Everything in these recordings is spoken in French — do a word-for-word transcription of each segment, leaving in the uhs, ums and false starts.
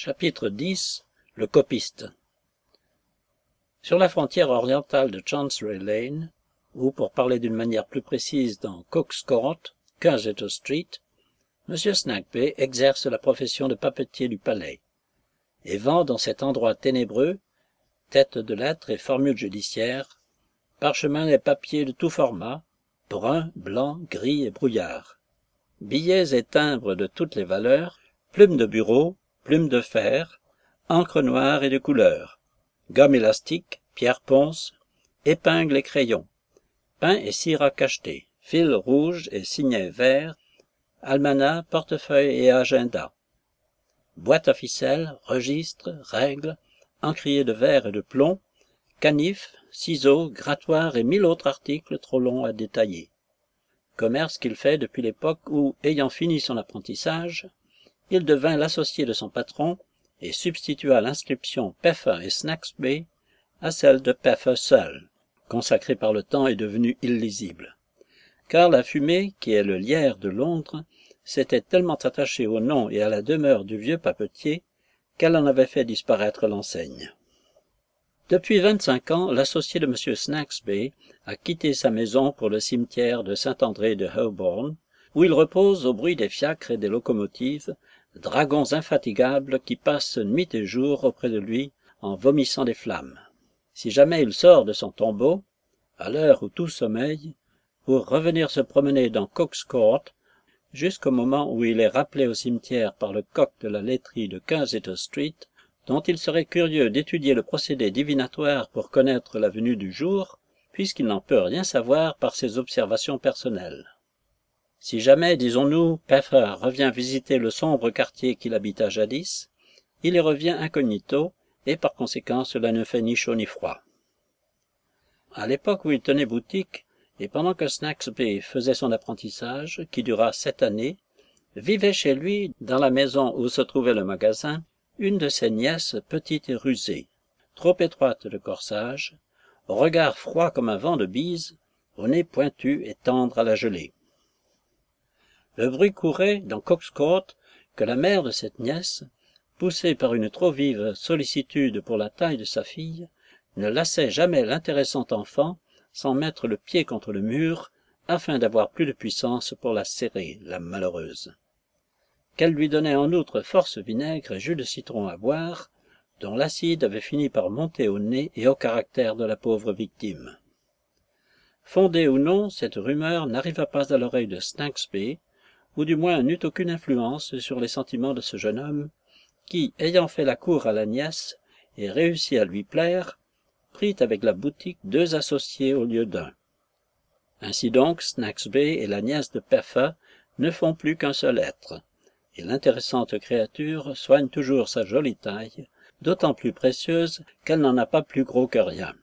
Chapitre dix. Le copiste. Sur la frontière orientale de Chancery Lane, ou pour parler d'une manière plus précise dans Cook's Court, Cursitor Street, M. Snagsby exerce la profession de papetier du palais, et vend dans cet endroit ténébreux, têtes de lettres et formules judiciaires, parchemins et papiers de tout format, bruns, blancs, gris et brouillard, billets et timbres de toutes les valeurs, plumes de bureau, plumes de fer, encre noire et de couleur, gomme élastique, pierre ponce, épingles et crayons, pain et cire à cacheter, fil rouge et signet vert, almanach, portefeuille et agenda, boîte à ficelles, registres, règles, encriers de verre et de plomb, canifs, ciseaux, grattoirs et mille autres articles trop longs à détailler. Commerce qu'il fait depuis l'époque où, ayant fini son apprentissage, il devint l'associé de son patron et substitua l'inscription Peffer et Snagsby à celle de Peffer seul, consacrée par le temps et devenue illisible. Car la fumée, qui est le lierre de Londres, s'était tellement attachée au nom et à la demeure du vieux papetier qu'elle en avait fait disparaître l'enseigne. Depuis vingt-cinq ans, l'associé de M. Snagsby a quitté sa maison pour le cimetière de Saint-André de Holborn, où il repose au bruit des fiacres et des locomotives, dragons infatigables qui passent nuit et jour auprès de lui en vomissant des flammes. Si jamais il sort de son tombeau, à l'heure où tout sommeille, pour revenir se promener dans Cook's Court, jusqu'au moment où il est rappelé au cimetière par le coq de la laiterie de Cursitor Street, dont il serait curieux d'étudier le procédé divinatoire pour connaître la venue du jour, puisqu'il n'en peut rien savoir par ses observations personnelles. Si jamais, disons-nous, Peffer revient visiter le sombre quartier qu'il habita jadis, il y revient incognito, et par conséquent cela ne fait ni chaud ni froid. À l'époque où il tenait boutique, et pendant que Snagsby faisait son apprentissage, qui dura sept années, vivait chez lui, dans la maison où se trouvait le magasin, une de ses nièces petite et rusée, trop étroite de corsage, au regard froid comme un vent de bise, au nez pointu et tendre à la gelée. Le bruit courait dans Cook's Court que la mère de cette nièce, poussée par une trop vive sollicitude pour la taille de sa fille, ne lassait jamais l'intéressant enfant sans mettre le pied contre le mur, afin d'avoir plus de puissance pour la serrer, la malheureuse. Qu'elle lui donnait en outre force vinaigre et jus de citron à boire, dont l'acide avait fini par monter au nez et au caractère de la pauvre victime. Fondée ou non, cette rumeur n'arriva pas à l'oreille de Snagsby, ou du moins n'eut aucune influence sur les sentiments de ce jeune homme, qui, ayant fait la cour à la nièce et réussi à lui plaire, prit avec la boutique deux associés au lieu d'un. Ainsi donc, Snagsby et la nièce de Peffer ne font plus qu'un seul être, et l'intéressante créature soigne toujours sa jolie taille, d'autant plus précieuse qu'elle n'en a pas plus gros que rien.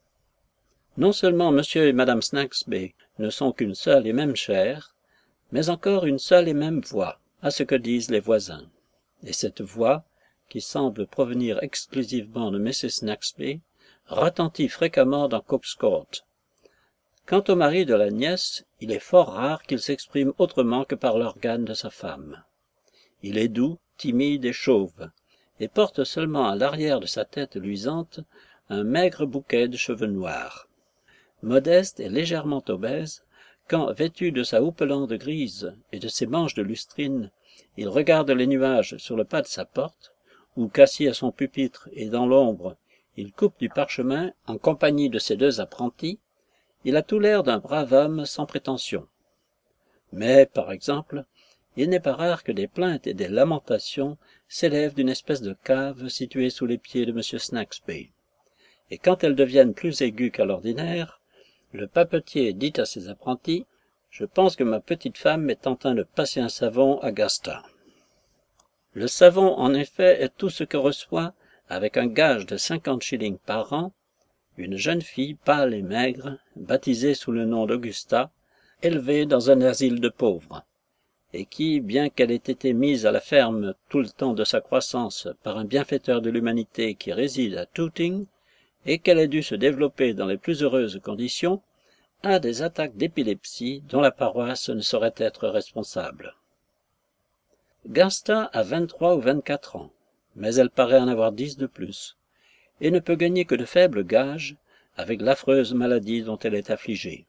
Non seulement M. et Mme Snagsby ne sont qu'une seule et même chair, mais encore une seule et même voix, à ce que disent les voisins. Et cette voix, qui semble provenir exclusivement de Missus Snagsby, retentit fréquemment dans Cook's Court. Quant au mari de la nièce, il est fort rare qu'il s'exprime autrement que par l'organe de sa femme. Il est doux, timide et chauve, et porte seulement à l'arrière de sa tête luisante un maigre bouquet de cheveux noirs. Modeste et légèrement obèse, quand, vêtu de sa houppelande grise et de ses manches de lustrine, il regarde les nuages sur le pas de sa porte, ou qu'assis à son pupitre et dans l'ombre, il coupe du parchemin en compagnie de ses deux apprentis, il a tout l'air d'un brave homme sans prétention. Mais, par exemple, il n'est pas rare que des plaintes et des lamentations s'élèvent d'une espèce de cave située sous les pieds de M. Snagsby. Et quand elles deviennent plus aiguës qu'à l'ordinaire, le papetier dit à ses apprentis « Je pense que ma petite femme est en train de passer un savon à Gasta. » Le savon, en effet, est tout ce que reçoit, avec un gage de cinquante shillings par an, une jeune fille pâle et maigre, baptisée sous le nom d'Augusta, élevée dans un asile de pauvres, et qui, bien qu'elle ait été mise à la ferme tout le temps de sa croissance par un bienfaiteur de l'humanité qui réside à Tooting, et qu'elle ait dû se développer dans les plus heureuses conditions, a des attaques d'épilepsie dont la paroisse ne saurait être responsable. Gasta a vingt-trois ou vingt-quatre ans, mais elle paraît en avoir dix de plus, et ne peut gagner que de faibles gages avec l'affreuse maladie dont elle est affligée.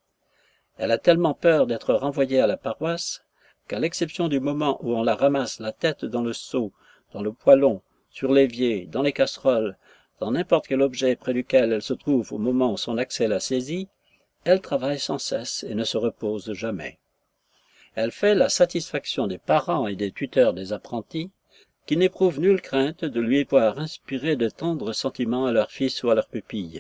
Elle a tellement peur d'être renvoyée à la paroisse qu'à l'exception du moment où on la ramasse la tête dans le seau, dans le poêlon, sur l'évier, dans les casseroles, dans n'importe quel objet près duquel elle se trouve au moment où son accès la saisit, elle travaille sans cesse et ne se repose jamais. Elle fait la satisfaction des parents et des tuteurs des apprentis, qui n'éprouvent nulle crainte de lui voir inspirer de tendres sentiments à leur fils ou à leur pupille.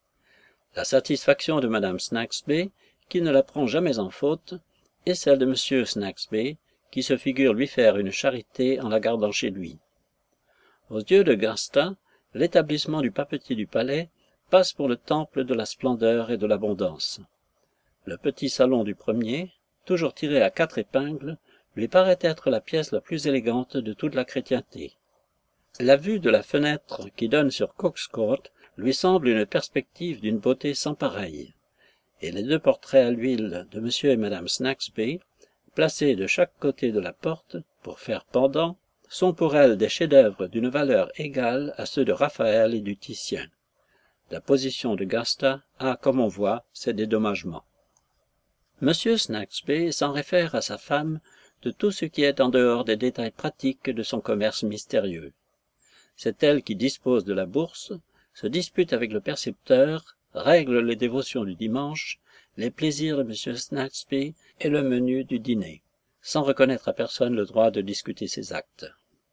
La satisfaction de madame Snagsby, qui ne la prend jamais en faute, et celle de monsieur Snagsby, qui se figure lui faire une charité en la gardant chez lui. Aux yeux de Gasta, l'établissement du papetier du palais passe pour le temple de la splendeur et de l'abondance. Le petit salon du premier, toujours tiré à quatre épingles, lui paraît être la pièce la plus élégante de toute la chrétienté. La vue de la fenêtre qui donne sur Cook's Court lui semble une perspective d'une beauté sans pareille, et les deux portraits à l'huile de monsieur et madame Snagsby, placés de chaque côté de la porte pour faire pendant, sont pour elle des chefs-d'œuvre d'une valeur égale à ceux de Raphaël et du Titien. La position de Gasta a, comme on voit, ses dédommagements. Monsieur Snagsby s'en réfère à sa femme de tout ce qui est en dehors des détails pratiques de son commerce mystérieux. C'est elle qui dispose de la bourse, se dispute avec le percepteur, règle les dévotions du dimanche, les plaisirs de monsieur Snagsby et le menu du dîner, sans reconnaître à personne le droit de discuter ses actes.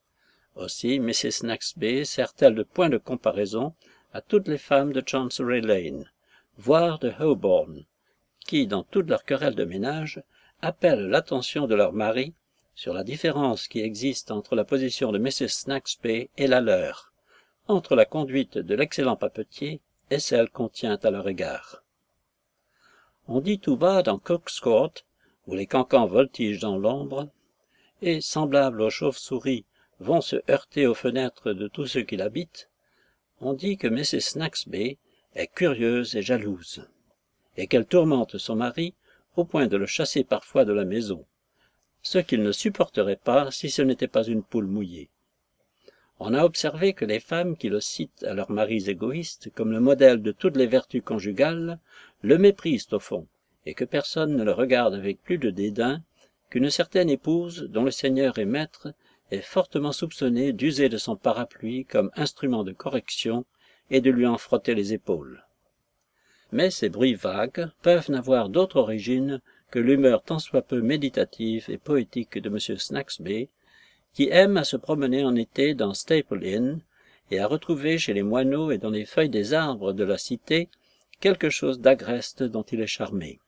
Aussi missus Snagsby sert-elle de point de comparaison à toutes les femmes de Chancery Lane, voire de Holborn, qui, dans toutes leurs querelles de ménage, appellent l'attention de leur mari sur la différence qui existe entre la position de missus Snagsby et la leur, entre la conduite de l'excellent papetier et celle qu'on tient à leur égard. On dit tout bas dans Cook's Court, où les cancans voltigent dans l'ombre, et, semblables aux chauves-souris, vont se heurter aux fenêtres de tous ceux qui l'habitent, on dit que missus Snagsby est curieuse et jalouse, et qu'elle tourmente son mari au point de le chasser parfois de la maison, ce qu'il ne supporterait pas si ce n'était pas une poule mouillée. On a observé que les femmes qui le citent à leurs maris égoïstes comme le modèle de toutes les vertus conjugales le méprisent au fond, et que personne ne le regarde avec plus de dédain qu'une certaine épouse dont le seigneur et maître est fortement soupçonné d'user de son parapluie comme instrument de correction et de lui en frotter les épaules. Mais ces bruits vagues peuvent n'avoir d'autre origine que l'humeur tant soit peu méditative et poétique de monsieur Snagsby, qui aime à se promener en été dans Staple Inn et à retrouver chez les moineaux et dans les feuilles des arbres de la cité quelque chose d'agreste dont il est charmé.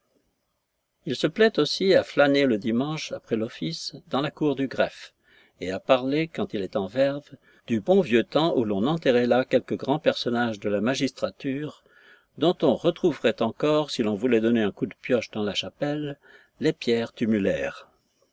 Il se plaît aussi à flâner le dimanche après l'office dans la cour du greffe, et à parler, quand il est en verve, du bon vieux temps où l'on enterrait là quelques grands personnages de la magistrature, dont on retrouverait encore, si l'on voulait donner un coup de pioche dans la chapelle, les pierres tumulaires.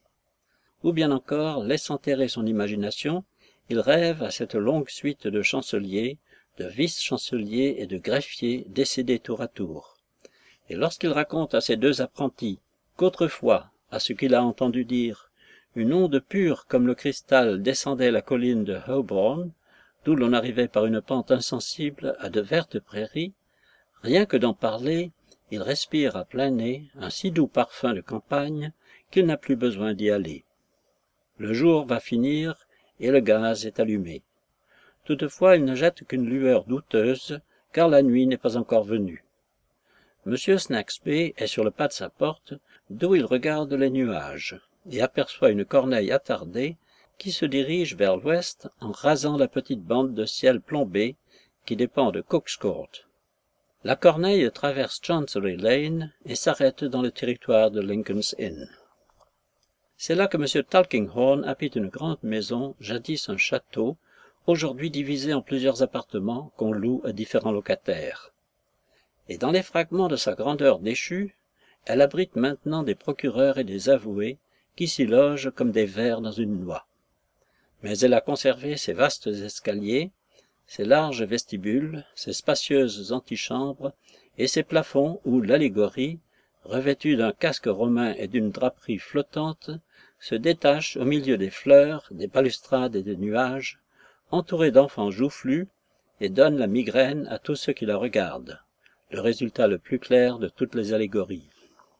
Ou bien encore, laissant errer son imagination, il rêve à cette longue suite de chanceliers, de vice-chanceliers et de greffiers décédés tour à tour. Et lorsqu'il raconte à ses deux apprentis qu'autrefois, à ce qu'il a entendu dire, une onde pure comme le cristal descendait la colline de Holborn, d'où l'on arrivait par une pente insensible à de vertes prairies, rien que d'en parler, il respire à plein nez un si doux parfum de campagne qu'il n'a plus besoin d'y aller. Le jour va finir et le gaz est allumé. Toutefois, il ne jette qu'une lueur douteuse, car la nuit n'est pas encore venue. Monsieur Snagsby est sur le pas de sa porte, d'où il regarde les nuages, et aperçoit une corneille attardée qui se dirige vers l'ouest en rasant la petite bande de ciel plombé qui dépend de Cook's Court. La corneille traverse Chancery Lane et s'arrête dans le territoire de Lincoln's Inn. C'est là que M. Tulkinghorn habite une grande maison, jadis un château, aujourd'hui divisé en plusieurs appartements qu'on loue à différents locataires. Et dans les fragments de sa grandeur déchue, elle abrite maintenant des procureurs et des avoués qui s'y logent comme des vers dans une noix. Mais elle a conservé ses vastes escaliers, ses larges vestibules, ses spacieuses antichambres et ses plafonds où l'allégorie, revêtue d'un casque romain et d'une draperie flottante, se détache au milieu des fleurs, des balustrades et des nuages, entourée d'enfants joufflus, et donne la migraine à tous ceux qui la regardent, le résultat le plus clair de toutes les allégories.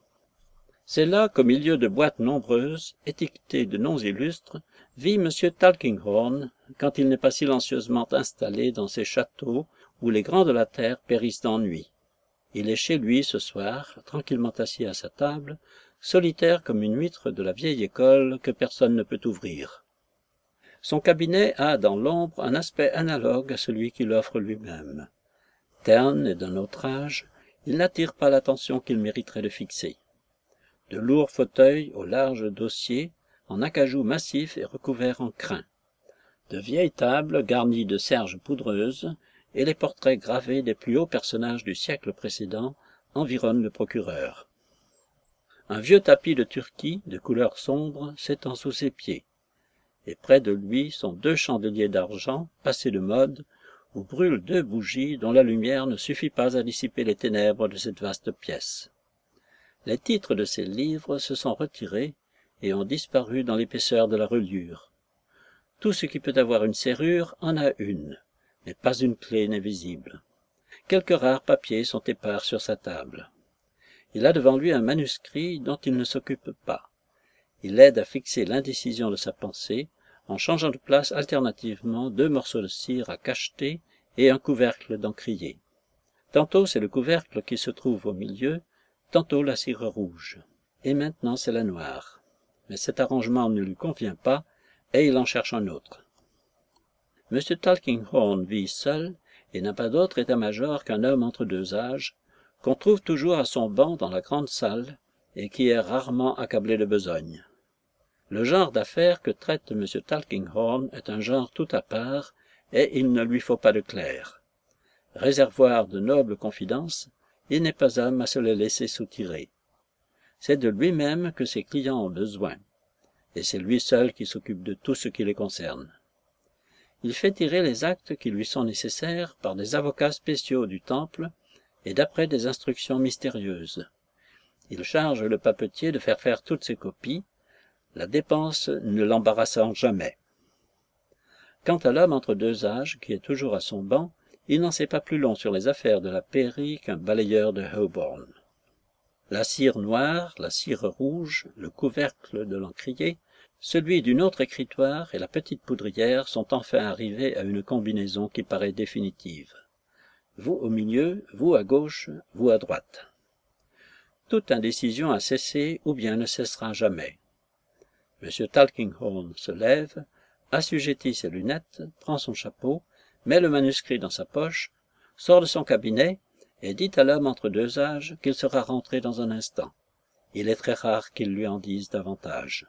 C'est là qu'au milieu de boîtes nombreuses, étiquetées de noms illustres, vit M. Tulkinghorn, quand il n'est pas silencieusement installé dans ces châteaux où les grands de la terre périssent d'ennui. Il est chez lui ce soir, tranquillement assis à sa table, solitaire comme une huître de la vieille école que personne ne peut ouvrir. Son cabinet a dans l'ombre un aspect analogue à celui qu'il offre lui-même. Terne et d'un autre âge, il n'attire pas l'attention qu'il mériterait de fixer. De lourds fauteuils au large dossier, en acajou massif et recouverts en crin. De vieilles tables garnies de serge poudreuse, et les portraits gravés des plus hauts personnages du siècle précédent environnent le procureur. Un vieux tapis de Turquie, de couleur sombre, s'étend sous ses pieds, et près de lui sont deux chandeliers d'argent, passés de mode, où brûlent deux bougies dont la lumière ne suffit pas à dissiper les ténèbres de cette vaste pièce. Les titres de ces livres se sont retirés et ont disparu dans l'épaisseur de la reliure. Tout ce qui peut avoir une serrure en a une, mais pas une clé n'est visible. Quelques rares papiers sont épars sur sa table. Il a devant lui un manuscrit dont il ne s'occupe pas. Il aide à fixer l'indécision de sa pensée en changeant de place alternativement deux morceaux de cire à cacheter et un couvercle d'encrier. Tantôt c'est le couvercle qui se trouve au milieu, tantôt la cire rouge, et maintenant c'est la noire. Mais cet arrangement ne lui convient pas, et il en cherche un autre. M. Tulkinghorn vit seul, et n'a pas d'autre état-major qu'un homme entre deux âges, qu'on trouve toujours à son banc dans la grande salle, et qui est rarement accablé de besogne. Le genre d'affaires que traite M. Tulkinghorn est un genre tout à part, et il ne lui faut pas de clerc. Réservoir de nobles confidences, il n'est pas homme à se les laisser soutirer. C'est de lui-même que ses clients ont besoin, et c'est lui seul qui s'occupe de tout ce qui les concerne. Il fait tirer les actes qui lui sont nécessaires par des avocats spéciaux du Temple et d'après des instructions mystérieuses. Il charge le papetier de faire faire toutes ses copies, la dépense ne l'embarrassant jamais. Quant à l'homme entre deux âges, qui est toujours à son banc, il n'en sait pas plus long sur les affaires de la pairie qu'un balayeur de Holborn. La cire noire, la cire rouge, le couvercle de l'encrier, celui d'une autre écritoire et la petite poudrière sont enfin arrivés à une combinaison qui paraît définitive. Vous au milieu, vous à gauche, vous à droite. Toute indécision a cessé ou bien ne cessera jamais. M. Tulkinghorn se lève, assujettit ses lunettes, prend son chapeau, met le manuscrit dans sa poche, sort de son cabinet et dit à l'homme entre deux âges qu'il sera rentré dans un instant. Il est très rare qu'il lui en dise davantage.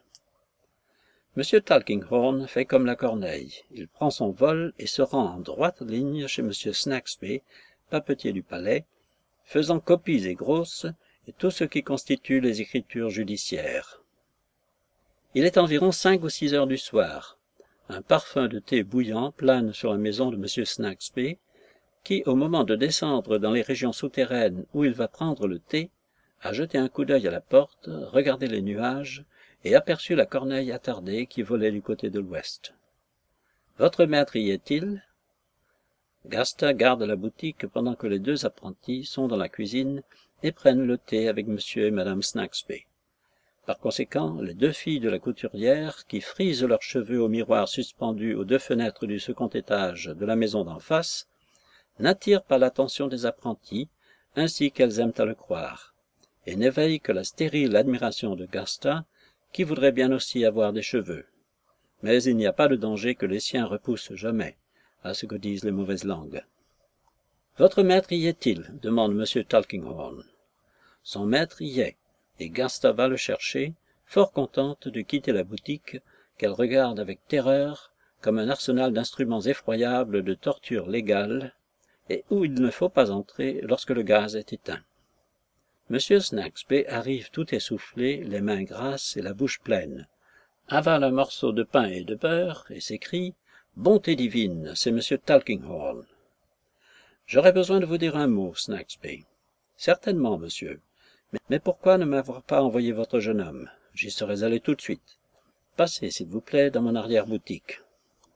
M. Tulkinghorn fait comme la corneille. Il prend son vol et se rend en droite ligne chez M. Snagsby, papetier du palais, faisant copies et grosses et tout ce qui constitue les écritures judiciaires. Il est environ cinq ou six heures du soir. Un parfum de thé bouillant plane sur la maison de M. Snagsby, qui, au moment de descendre dans les régions souterraines où il va prendre le thé, a jeté un coup d'œil à la porte, regardé les nuages, et aperçut la corneille attardée qui volait du côté de l'ouest. « Votre maître y est-il » Gaston garde la boutique pendant que les deux apprentis sont dans la cuisine et prennent le thé avec M. et Mme Snagsby. Par conséquent, les deux filles de la couturière, qui frisent leurs cheveux au miroir suspendu aux deux fenêtres du second étage de la maison d'en face, n'attirent pas l'attention des apprentis, ainsi qu'elles aiment à le croire, et n'éveillent que la stérile admiration de Gaston, qui voudrait bien aussi avoir des cheveux. Mais il n'y a pas de danger que les siens repoussent jamais, à ce que disent les mauvaises langues. « Votre maître y est-il » demande M. Tulkinghorn. Son maître y est, et Gaston va le chercher, fort contente de quitter la boutique, qu'elle regarde avec terreur, comme un arsenal d'instruments effroyables de torture légale, et où il ne faut pas entrer lorsque le gaz est éteint. M. Snagsby arrive tout essoufflé, les mains grasses et la bouche pleine, avale un morceau de pain et de beurre, et s'écrie « Bonté divine, c'est M. Tulkinghorn. »« J'aurais besoin de vous dire un mot, Snagsby. »« Certainement, monsieur. Mais, mais pourquoi ne m'avoir pas envoyé votre jeune homme? J'y serais allé tout de suite. Passez, s'il vous plaît, dans mon arrière-boutique. »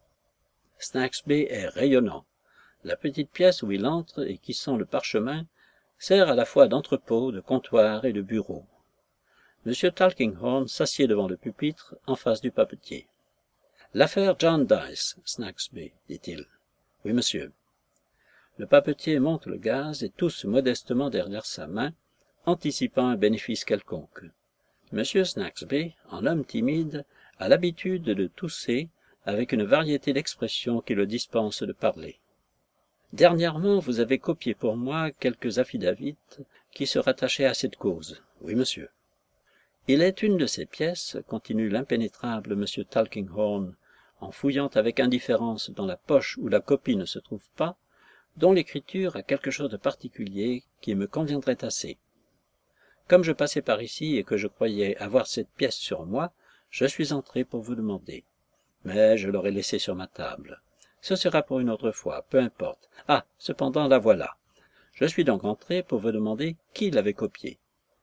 Snagsby est rayonnant. La petite pièce où il entre et qui sent le parchemin sert à la fois d'entrepôt, de comptoir et de bureau. Monsieur Tulkinghorn s'assied devant le pupitre, en face du papetier. « L'affaire Jarndyce, Snagsby, dit-il. »« Oui, monsieur. » Le papetier monte le gaz et tousse modestement derrière sa main, anticipant un bénéfice quelconque. Monsieur Snagsby, en homme timide, a l'habitude de tousser avec une variété d'expressions qui le dispensent de parler. Dernièrement, vous avez copié pour moi quelques affidavits qui se rattachaient à cette cause. Oui, monsieur. Il est une de ces pièces, continue l'impénétrable monsieur Tulkinghorn, en fouillant avec indifférence dans la poche où la copie ne se trouve pas, dont l'écriture a quelque chose de particulier qui me conviendrait assez. Comme je passais par ici et que je croyais avoir cette pièce sur moi, je suis entré pour vous demander. Mais je l'aurais laissée sur ma table. Ce sera pour une autre fois, peu importe. Ah, cependant, la voilà. Je suis donc entré pour vous demander qui l'avait copiée.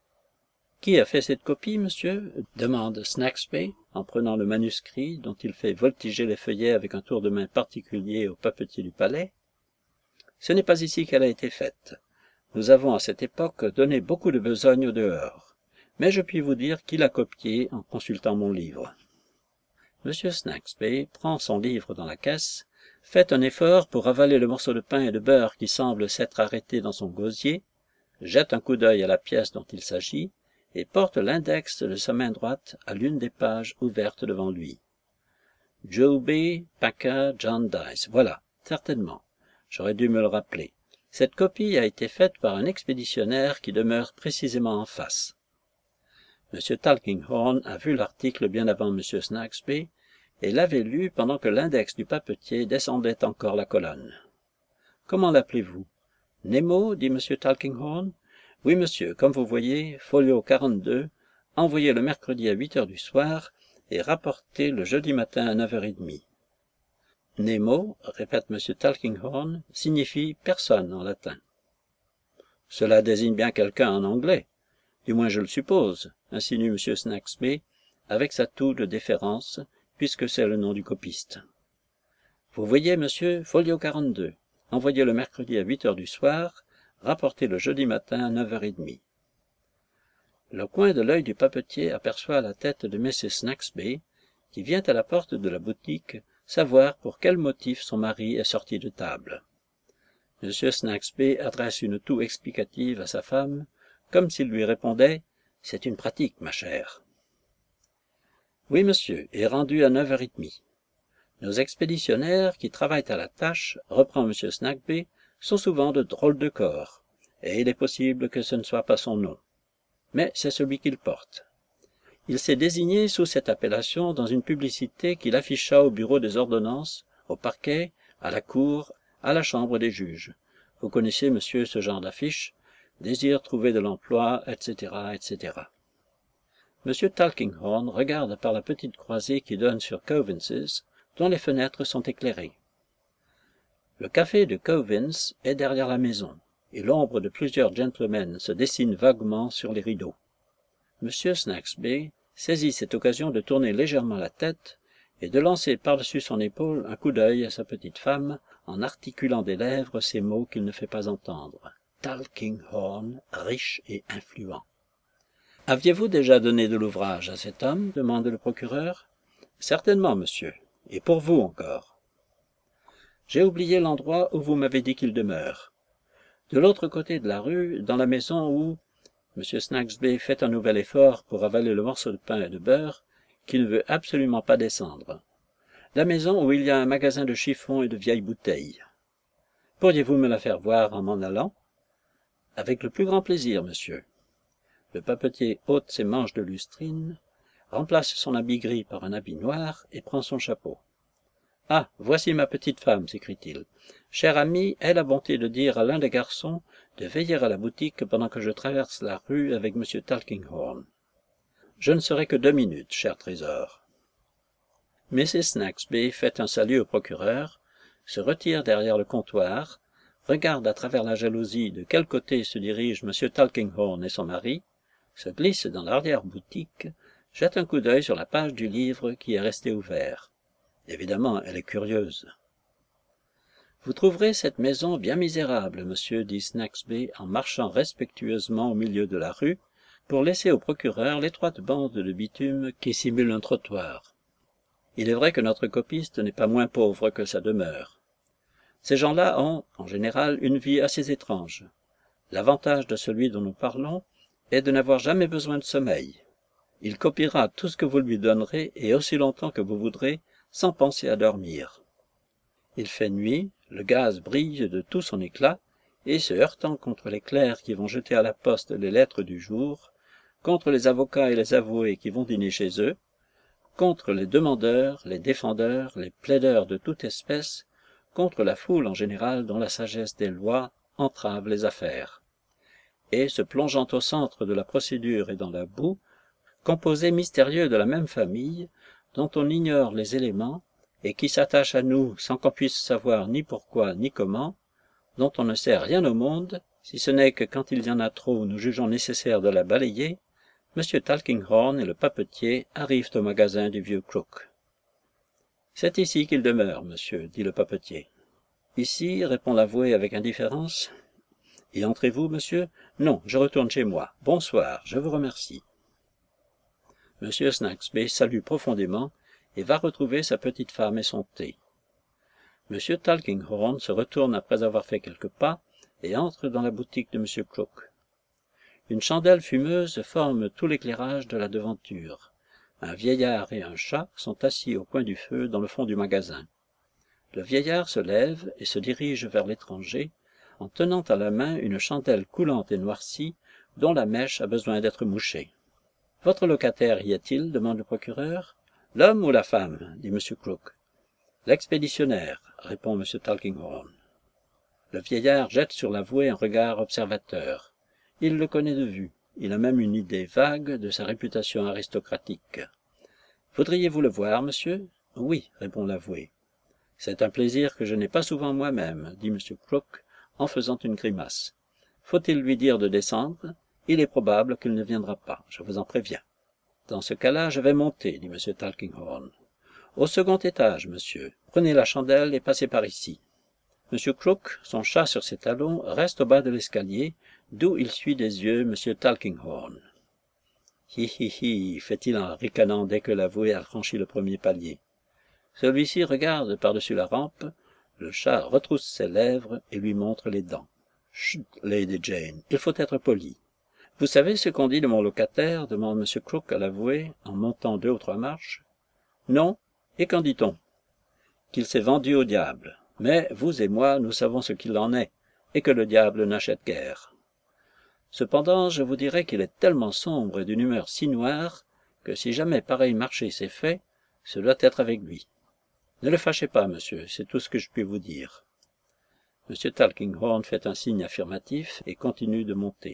Qui a fait cette copie, monsieur? Demande Snagsby, en prenant le manuscrit dont il fait voltiger les feuillets avec un tour de main particulier au papetier du palais. Ce n'est pas ici qu'elle a été faite. Nous avons à cette époque donné beaucoup de besogne au dehors, mais je puis vous dire qui l'a copiée en consultant mon livre. Monsieur Snagsby prend son livre dans la caisse, fait un effort pour avaler le morceau de pain et de beurre qui semble s'être arrêté dans son gosier, jette un coup d'œil à la pièce dont il s'agit, et porte l'index de sa main droite à l'une des pages ouvertes devant lui. Joe B. Packer Jarndyce. Voilà, certainement. J'aurais dû me le rappeler. Cette copie a été faite par un expéditionnaire qui demeure précisément en face. Monsieur Tulkinghorn a vu l'article bien avant monsieur Snagsby et l'avait lu pendant que l'index du papetier descendait encore la colonne. « Comment l'appelez-vous? »« Nemo, dit monsieur Tulkinghorn. »« Oui, monsieur, comme vous voyez, folio quarante-deux, envoyé le mercredi à huit heures du soir et rapporté le jeudi matin à neuf heures trente. » Nemo, répète monsieur Tulkinghorn, signifie personne en latin. « Cela désigne bien quelqu'un en anglais, du moins je le suppose, insinue monsieur Snagsby, avec sa toux de déférence, puisque c'est le nom du copiste. Vous voyez, monsieur, folio quarante-deux, envoyé le mercredi à huit heures du soir, rapporté le jeudi matin à neuf heures trente. Le coin de l'œil du papetier aperçoit la tête de missus Snagsby, qui vient à la porte de la boutique savoir pour quel motif son mari est sorti de table. Monsieur Snagsby adresse une toux explicative à sa femme, comme s'il lui répondait « C'est une pratique, ma chère. » Oui, monsieur, et rendu à neuf heures trente. Nos expéditionnaires qui travaillent à la tâche, reprend monsieur Snagsby, sont souvent de drôles de corps, et il est possible que ce ne soit pas son nom. Mais c'est celui qu'il porte. Il s'est désigné sous cette appellation dans une publicité qu'il afficha au bureau des ordonnances, au parquet, à la cour, à la chambre des juges. Vous connaissez, monsieur, ce genre d'affiche, désir trouver de l'emploi, et cetera, et cetera. Monsieur Tulkinghorn regarde par la petite croisée qui donne sur Coavins's, dont les fenêtres sont éclairées. Le café de Coavins's est derrière la maison, et l'ombre de plusieurs gentlemen se dessine vaguement sur les rideaux. Monsieur Snagsby saisit cette occasion de tourner légèrement la tête et de lancer par-dessus son épaule un coup d'œil à sa petite femme en articulant des lèvres ces mots qu'il ne fait pas entendre. Tulkinghorn, riche et influent. « Aviez-vous déjà donné de l'ouvrage à cet homme ?» demande le procureur. « Certainement, monsieur, et pour vous encore. »« J'ai oublié l'endroit où vous m'avez dit qu'il demeure. De l'autre côté de la rue, dans la maison où... » Monsieur Snagsby fait un nouvel effort pour avaler le morceau de pain et de beurre qu'il ne veut absolument pas descendre. La maison où il y a un magasin de chiffons et de vieilles bouteilles. Pourriez-vous me la faire voir en m'en allant? Avec le plus grand plaisir, monsieur. Le papetier ôte ses manches de lustrine, remplace son habit gris par un habit noir et prend son chapeau. « Ah, voici ma petite femme, s'écrie-t-il. Cher ami, aie la bonté de dire à l'un des garçons de veiller à la boutique pendant que je traverse la rue avec monsieur Tulkinghorn. Je ne serai que deux minutes, cher trésor. » missus Snagsby fait un salut au procureur, se retire derrière le comptoir, regarde à travers la jalousie de quel côté se dirigent monsieur Tulkinghorn et son mari, se glisse dans l'arrière-boutique, jette un coup d'œil sur la page du livre qui est resté ouvert. Évidemment, elle est curieuse. Vous trouverez cette maison bien misérable, monsieur, dit Snagsby, en marchant respectueusement au milieu de la rue, pour laisser au procureur l'étroite bande de bitume qui simule un trottoir. Il est vrai que notre copiste n'est pas moins pauvre que sa demeure. Ces gens-là ont, en général, une vie assez étrange. L'avantage de celui dont nous parlons est de n'avoir jamais besoin de sommeil. Il copiera tout ce que vous lui donnerez et aussi longtemps que vous voudrez, sans penser à dormir. Il fait nuit, le gaz brille de tout son éclat, et se heurtant contre les clercs qui vont jeter à la poste les lettres du jour, contre les avocats et les avoués qui vont dîner chez eux, contre les demandeurs, les défendeurs, les plaideurs de toute espèce, contre la foule en général dont la sagesse des lois entrave les affaires. Et, se plongeant au centre de la procédure et dans la boue, composés mystérieux de la même famille, dont on ignore les éléments, et qui s'attachent à nous sans qu'on puisse savoir ni pourquoi ni comment, dont on ne sait rien au monde, si ce n'est que quand il y en a trop nous jugeons nécessaire de la balayer, M. Tulkinghorn et le papetier arrivent au magasin du vieux Crook. « C'est ici qu'il demeure, monsieur, dit le papetier. « Ici, répond l'avoué avec indifférence. « Y entrez-vous, monsieur? »« Non, je retourne chez moi. Bonsoir, je vous remercie. » M. Snagsby salue profondément et va retrouver sa petite femme et son thé. M. Tulkinghorn se retourne après avoir fait quelques pas et entre dans la boutique de M. Crook. Une chandelle fumeuse forme tout l'éclairage de la devanture. Un vieillard et un chat sont assis au coin du feu dans le fond du magasin. Le vieillard se lève et se dirige vers l'étranger, en tenant à la main une chandelle coulante et noircie, dont la mèche a besoin d'être mouchée. « Votre locataire y est-il? demande le procureur. « L'homme ou la femme? dit M. Crook. « L'expéditionnaire, répond M. Tulkinghorn. Le vieillard jette sur l'avoué un regard observateur. Il le connaît de vue. Il a même une idée vague de sa réputation aristocratique. « Voudriez-vous le voir, monsieur? »« Oui, répond l'avoué. »« C'est un plaisir que je n'ai pas souvent moi-même, dit M. Crook, en faisant une grimace. Faut-il lui dire de descendre? Il est probable qu'il ne viendra pas, je vous en préviens. »« Dans ce cas-là, je vais monter, dit M. Tulkinghorn. »« Au second étage, monsieur. Prenez la chandelle et passez par ici. » M. Crook, son chat sur ses talons, reste au bas de l'escalier, d'où il suit des yeux M. Tulkinghorn. « Hi hi hi, fait-il en ricanant dès que l'avoué a franchi le premier palier. Celui-ci regarde par-dessus la rampe, le chat retrousse ses lèvres et lui montre les dents. « Chut, Lady Jane, il faut être poli. »« Vous savez ce qu'on dit de mon locataire » demande M. Crook à l'avoué, en montant deux ou trois marches. « Non, et qu'en dit-on ?»« Qu'il s'est vendu au diable. Mais vous et moi, nous savons ce qu'il en est, et que le diable n'achète guère. Cependant, je vous dirais qu'il est tellement sombre et d'une humeur si noire, que si jamais pareil marché s'est fait, ce doit être avec lui. Ne le fâchez pas, monsieur, c'est tout ce que je puis vous dire. » M. Tulkinghorn fait un signe affirmatif et continue de monter.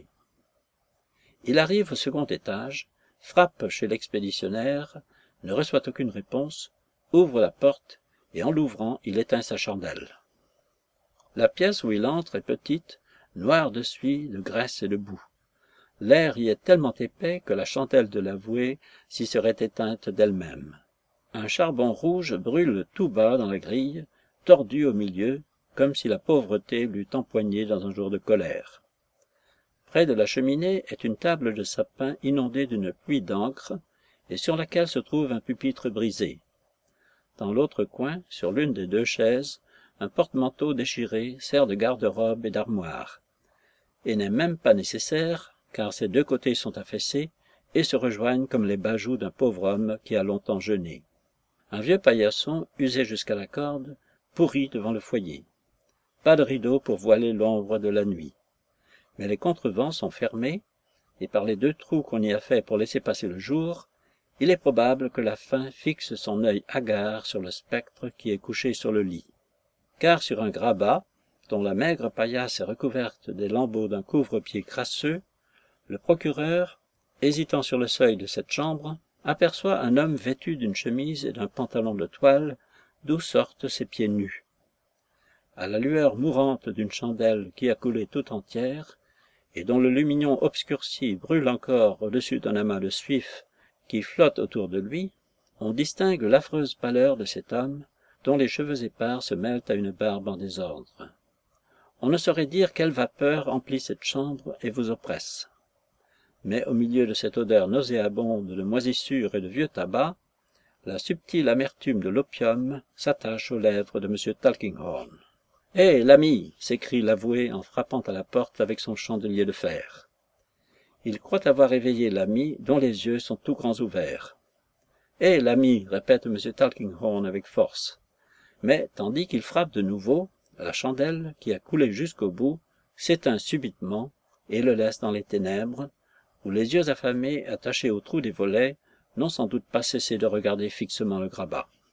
Il arrive au second étage, frappe chez l'expéditionnaire, ne reçoit aucune réponse, ouvre la porte, et en l'ouvrant, il éteint sa chandelle. La pièce où il entre est petite, noire de suie, de graisse et de boue. L'air y est tellement épais que la chandelle de l'avoué s'y serait éteinte d'elle-même. Un charbon rouge brûle tout bas dans la grille, tordu au milieu, comme si la pauvreté l'eût empoigné dans un jour de colère. Près de la cheminée est une table de sapin inondée d'une pluie d'encre, et sur laquelle se trouve un pupitre brisé. Dans l'autre coin, sur l'une des deux chaises, un porte-manteau déchiré sert de garde-robe et d'armoire, et n'est même pas nécessaire, car ses deux côtés sont affaissés et se rejoignent comme les bajoux d'un pauvre homme qui a longtemps jeûné. Un vieux paillasson, usé jusqu'à la corde, pourrit devant le foyer. Pas de rideau pour voiler l'ombre de la nuit. Mais les contrevents sont fermés, et par les deux trous qu'on y a fait pour laisser passer le jour, il est probable que la faim fixe son œil hagard sur le spectre qui est couché sur le lit. Car sur un grabat, dont la maigre paillasse est recouverte des lambeaux d'un couvre-pied crasseux, le procureur, hésitant sur le seuil de cette chambre, aperçoit un homme vêtu d'une chemise et d'un pantalon de toile, d'où sortent ses pieds nus. À la lueur mourante d'une chandelle qui a coulé tout entière, et dont le lumignon obscurci brûle encore au-dessus d'un amas de suif qui flotte autour de lui, on distingue l'affreuse pâleur de cet homme, dont les cheveux épars se mêlent à une barbe en désordre. On ne saurait dire quelle vapeur emplit cette chambre et vous oppresse. Mais au milieu de cette odeur nauséabonde de moisissure et de vieux tabac, la subtile amertume de l'opium s'attache aux lèvres de M. Tulkinghorn. « Hé, l'ami !» s'écrie l'avoué en frappant à la porte avec son chandelier de fer. Il croit avoir éveillé l'ami dont les yeux sont tout grands ouverts. « Hé, l'ami !» répète M. Tulkinghorn avec force. Mais, tandis qu'il frappe de nouveau, la chandelle, qui a coulé jusqu'au bout, s'éteint subitement et le laisse dans les ténèbres, où les yeux affamés, attachés au trou des volets, n'ont sans doute pas cessé de regarder fixement le grabat.